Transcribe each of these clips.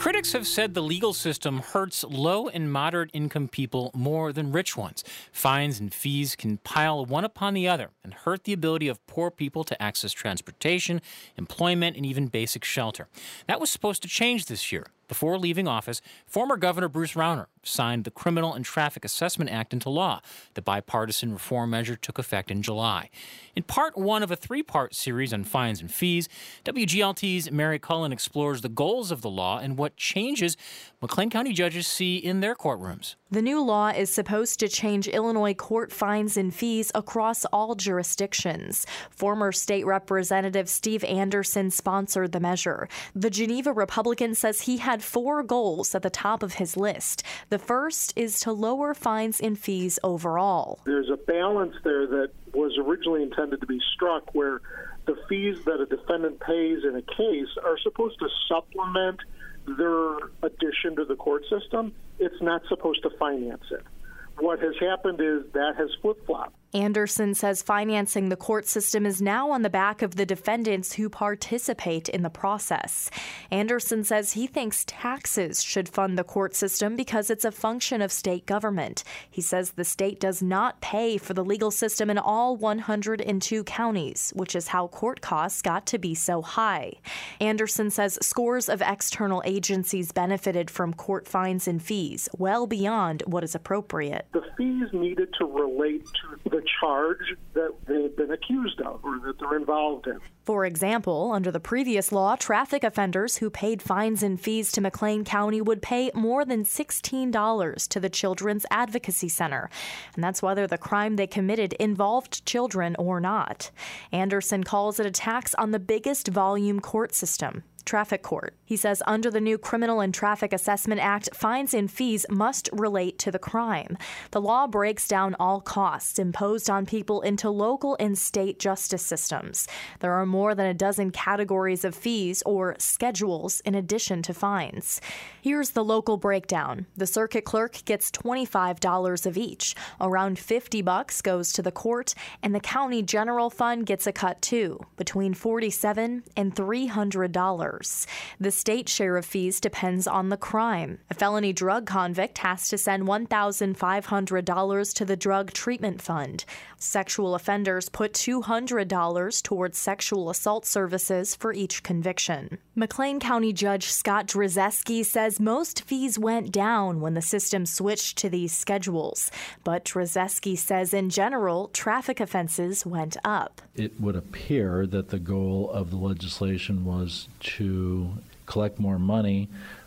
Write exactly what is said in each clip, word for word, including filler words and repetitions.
Critics have said the legal system hurts low and moderate income people more than rich ones. Fines and fees can pile one upon the other and hurt the ability of poor people to access transportation, employment, and even basic shelter. That was supposed to change this year. Before leaving office, former Governor Bruce Rauner signed the Criminal and Traffic Assessment Act into law. The bipartisan reform measure took effect in July. In part one of a three-part series on fines and fees, W G L T's Mary Cullen explores the goals of the law and what changes McLean County judges see in their courtrooms. The new law is supposed to change Illinois court fines and fees across all jurisdictions. Former State Representative Steve Anderson sponsored the measure. The Geneva Republican says he had four goals at the top of his list. The first is to lower fines and fees overall. There's a balance there that was originally intended to be struck where the fees that a defendant pays in a case are supposed to supplement their addition to the court system. It's not supposed to finance it. What has happened is that has flip-flopped. Anderson says financing the court system is now on the back of the defendants who participate in the process. Anderson says he thinks taxes should fund the court system because it's a function of state government. He says the state does not pay for the legal system in all one hundred two counties, which is how court costs got to be so high. Anderson says scores of external agencies benefited from court fines and fees, well beyond what is appropriate. The fees needed to relate to the charge that they've been accused of or that they're involved in. For example, under the previous law, traffic offenders who paid fines and fees to McLean County would pay more than sixteen dollars to the Children's Advocacy Center. And that's whether the crime they committed involved children or not. Anderson calls it a tax on the biggest volume court system, traffic court. He says under the new Criminal and Traffic Assessment Act, fines and fees must relate to the crime. The law breaks down all costs imposed on people into local and state justice systems. There are more than a dozen categories of fees or schedules in addition to fines. Here's the local breakdown. The circuit clerk gets twenty-five dollars of each. Around fifty bucks goes to the court, and the county general fund gets a cut too, between forty-seven dollars and three hundred dollars. The state share of fees depends on the crime. A felony drug convict has to send one thousand five hundred dollars to the drug treatment fund. Sexual offenders put two hundred dollars towards sexual assault services for each conviction. McLean County Judge Scott Drzeski says most fees went down when the system switched to these schedules. But Drzeski says in general, traffic offenses went up. It would appear that the goal of the legislation was to collect more money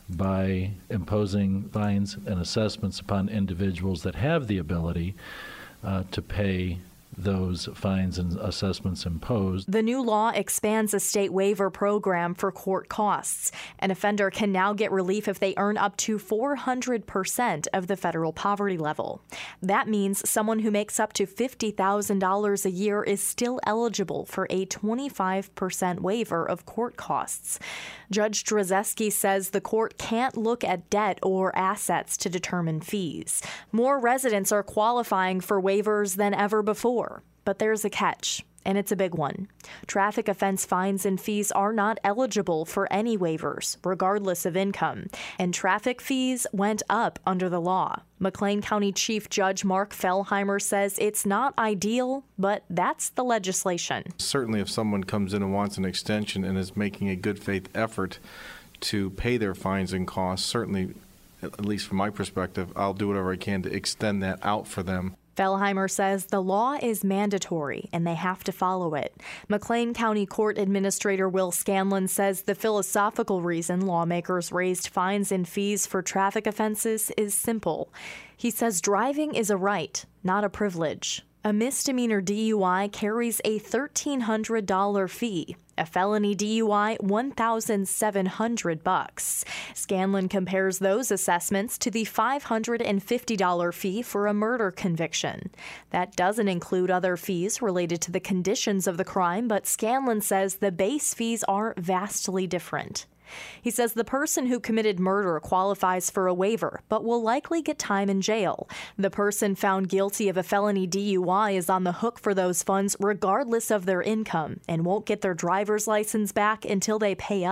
by imposing fines and assessments upon individuals that have the ability uh, to pay those fines and assessments imposed. The new law expands a state waiver program for court costs. An offender can now get relief if they earn up to four hundred percent of the federal poverty level. That means someone who makes up to fifty thousand dollars a year is still eligible for a twenty-five percent waiver of court costs. Judge Drzeski says the court can't look at debt or assets to determine fees. More residents are qualifying for waivers than ever before. But there's a catch, and it's a big one. Traffic offense fines and fees are not eligible for any waivers, regardless of income, and traffic fees went up under the law. McLean County Chief Judge Mark Fellheimer says it's not ideal, but that's the legislation. Certainly if someone comes in and wants an extension and is making a good faith effort to pay their fines and costs, certainly, at least from my perspective, I'll do whatever I can to extend that out for them. Fellheimer says the law is mandatory and they have to follow it. McLean County Court Administrator Will Scanlon says the philosophical reason lawmakers raised fines and fees for traffic offenses is simple. He says driving is a right, not a privilege. A misdemeanor D U I carries a thirteen hundred dollars fee. A felony D U I, one thousand seven hundred bucks. Scanlon compares those assessments to the five hundred fifty dollars fee for a murder conviction. That doesn't include other fees related to the conditions of the crime, but Scanlon says the base fees are vastly different. He says the person who committed murder qualifies for a waiver, but will likely get time in jail. The person found guilty of a felony D U I is on the hook for those funds regardless of their income and won't get their driver's license back until they pay up.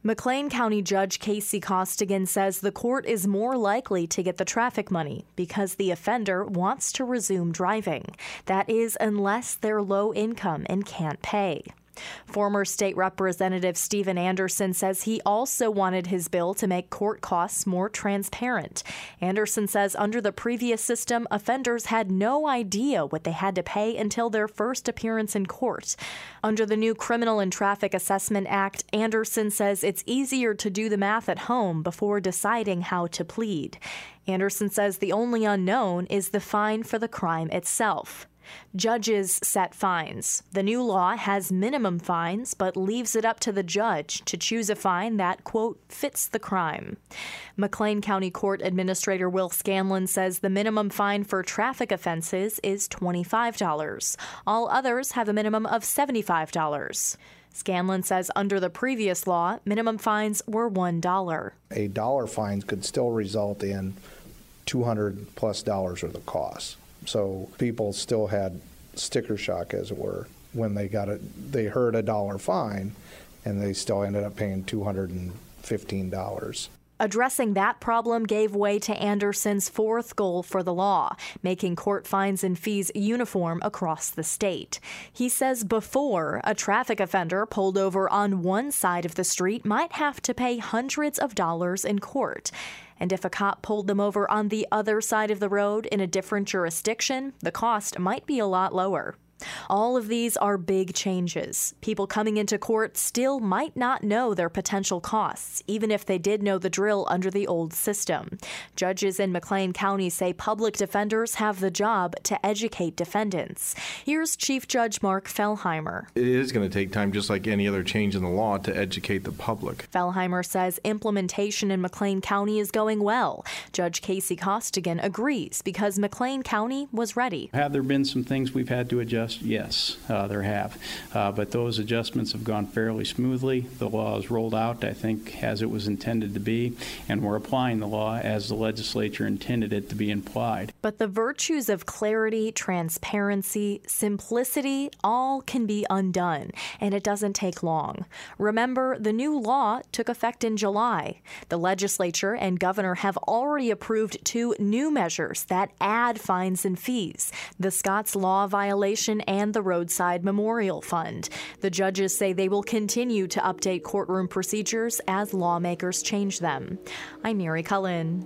McLean County Judge Casey Costigan says the court is more likely to get the traffic money because the offender wants to resume driving. That is, unless they're low income and can't pay. Former State Representative Stephen Anderson says he also wanted his bill to make court costs more transparent. Anderson says under the previous system, offenders had no idea what they had to pay until their first appearance in court. Under the new Criminal and Traffic Assessment Act, Anderson says it's easier to do the math at home before deciding how to plead. Anderson says the only unknown is the fine for the crime itself. Judges set fines. The new law has minimum fines, but leaves it up to the judge to choose a fine that, quote, fits the crime. McLean County Court Administrator Will Scanlon says the minimum fine for traffic offenses is twenty-five dollars. All others have a minimum of seventy-five dollars. Scanlon says under the previous law, minimum fines were one dollar. A dollar fine could still result in two hundred plus dollars worth of costs. So people still had sticker shock, as it were, when they got it. They heard a dollar fine, and they still ended up paying two hundred fifteen dollars. Addressing that problem gave way to Anderson's fourth goal for the law, making court fines and fees uniform across the state. He says before, a traffic offender pulled over on one side of the street might have to pay hundreds of dollars in court. And if a cop pulled them over on the other side of the road in a different jurisdiction, the cost might be a lot lower. All of these are big changes. People coming into court still might not know their potential costs, even if they did know the drill under the old system. Judges in McLean County say public defenders have the job to educate defendants. Here's Chief Judge Mark Fellheimer. It is going to take time, just like any other change in the law, to educate the public. Fellheimer says implementation in McLean County is going well. Judge Casey Costigan agrees because McLean County was ready. Have there been some things we've had to adjust? Yes, uh, there have. Uh, but those adjustments have gone fairly smoothly. The law is rolled out, I think, as it was intended to be, and we're applying the law as the legislature intended it to be applied. But the virtues of clarity, transparency, simplicity, all can be undone, and it doesn't take long. Remember, the new law took effect in July. The legislature and governor have already approved two new measures that add fines and fees: the Scott's Law violation and the Roadside Memorial Fund. The judges say they will continue to update courtroom procedures as lawmakers change them. I'm Mary Cullen.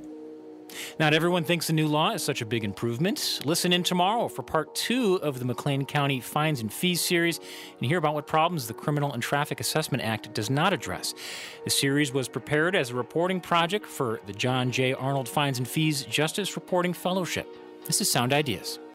Not everyone thinks the new law is such a big improvement. Listen in tomorrow for part two of the McLean County Fines and Fees series and hear about what problems the Criminal and Traffic Assessment Act does not address. The series was prepared as a reporting project for the John J. Arnold Fines and Fees Justice Reporting Fellowship. This is Sound Ideas.